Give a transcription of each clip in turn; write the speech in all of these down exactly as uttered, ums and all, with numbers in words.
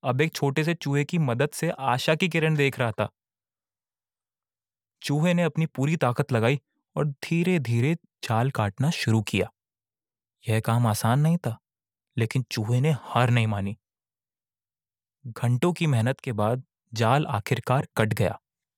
अब एक छोटे से चूहे की मदद से आशा की किरण देख रहा था। चूहे ने अपनी पूरी ताकत लगाई और धीरे धीरे जाल काटना शुरू किया। यह काम आसान नहीं था, लेकिन चूहे ने हार नहीं मानी। घंटों की मेहनत के बाद जाल आखिरकार कट गया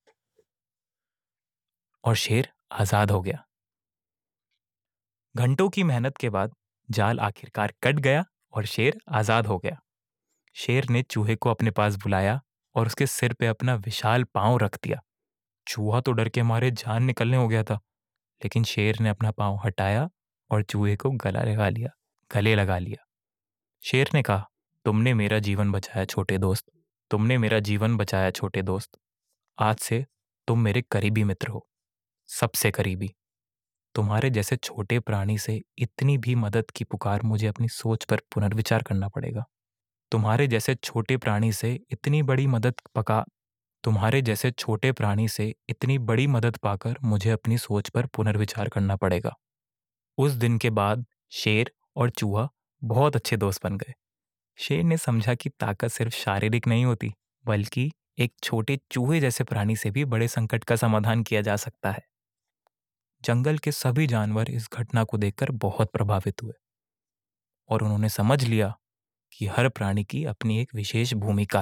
और शेर आजाद हो गया। घंटों की मेहनत के बाद जाल आखिरकार कट गया और शेर आजाद हो गया। शेर ने चूहे को अपने पास बुलाया और उसके सिर पे अपना विशाल पांव रख दिया। चूहा तो डर के मारे जान निकलने हो गया था, लेकिन शेर ने अपना पांव हटाया और चूहे को गला लगा लिया गले लगा लिया। शेर ने कहा, तुमने मेरा जीवन बचाया छोटे दोस्त, तुमने मेरा जीवन बचाया छोटे दोस्त। आज से तुम मेरे करीबी मित्र हो, सबसे करीबी। तुम्हारे जैसे छोटे प्राणी से इतनी भी मदद की पुकार मुझे अपनी सोच पर पुनर्विचार करना पड़ेगा। तुम्हारे जैसे छोटे प्राणी से इतनी बड़ी मदद पका तुम्हारे जैसे छोटे प्राणी से इतनी बड़ी मदद पाकर मुझे अपनी सोच पर पुनर्विचार करना पड़ेगा। उस दिन के बाद शेर और चूहा बहुत अच्छे दोस्त बन गए। शेर ने समझा कि ताकत सिर्फ शारीरिक नहीं होती, बल्कि एक छोटे चूहे जैसे प्राणी से भी बड़े संकट का समाधान किया जा सकता है। जंगल के सभी जानवर इस घटना को देखकर बहुत प्रभावित हुए और उन्होंने समझ लिया कि हर प्राणी की अपनी एक विशेष भूमिका